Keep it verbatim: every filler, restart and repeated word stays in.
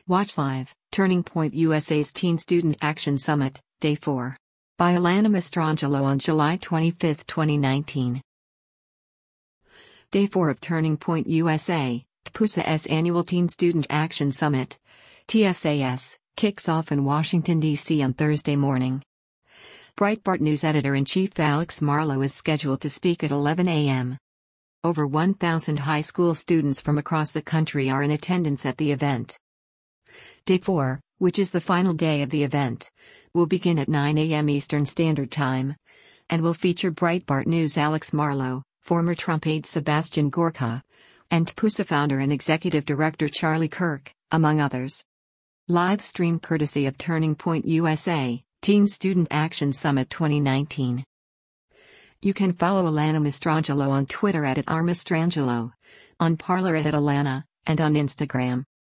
Watch live, Turning Point U S A's Teen Student Action Summit, Day four. By Alana Mastrangelo on July twenty-fifth, twenty nineteen. Day four of Turning Point U S A, T P U S A's Annual Teen Student Action Summit, T S A S, kicks off in Washington, D C on Thursday morning. Breitbart News Editor-in-Chief Alex Marlow is scheduled to speak at eleven a m Over one thousand high school students from across the country are in attendance at the event. Day four, which is the final day of the event, will begin at nine a m Eastern Standard Time, and will feature Breitbart News' Alex Marlow, former Trump aide Sebastian Gorka, and T P U S A founder and executive director Charlie Kirk, among others. Live stream courtesy of Turning Point U S A, Teen Student Action Summit twenty nineteen. You can follow Alana Mastrangelo on Twitter at, at r mastrangelo, on Parler at, at Alana, and on Instagram.